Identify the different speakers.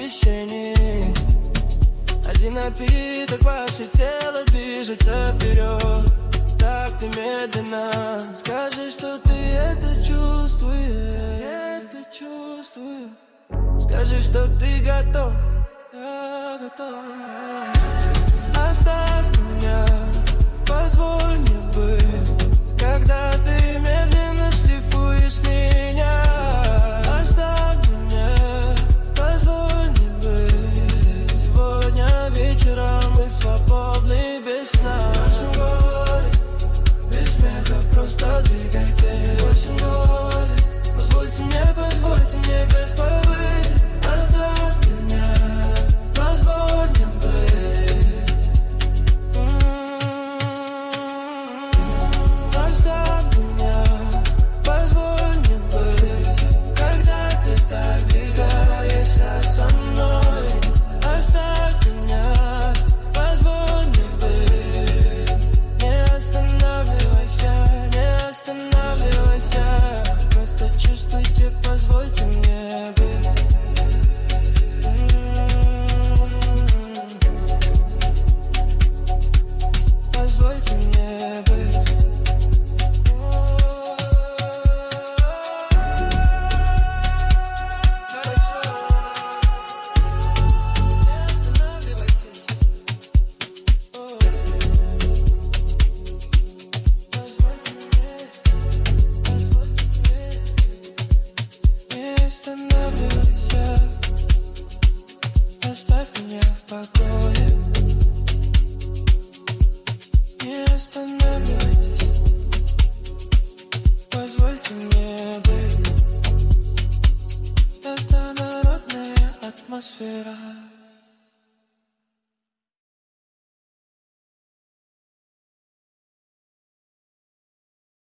Speaker 1: восхищении. Один напиток, ваше тело движется вперед. Так ты медленно скажи, что ты это чувствуешь. Это чувствую. Скажи, что ты готов. Я готов. Оставь меня, позволь мне быть, когда ты медленно шлифуешь меня. Оставь меня, позволь мне быть. Сегодня вечером мы свободны без сна. В вашем городе, без смеха, просто двигайте. В вашем городе, позвольте мне без повыше. Оставь меня, позволь мне быть. Оставь меня, позволь мне быть, когда ты так двигаешься со мной. Оставь меня, позволь мне быть. Не останавливайся, не останавливайся. Просто чувствуйте, позвольте мне быть. Позвольте мне быть. Хорошо. Не останавливайтесь. Позвольте мне. Не останавливайся. Оставь меня в покое. Не останавливайтесь. Позвольте мне быть. Простонародная атмосфера.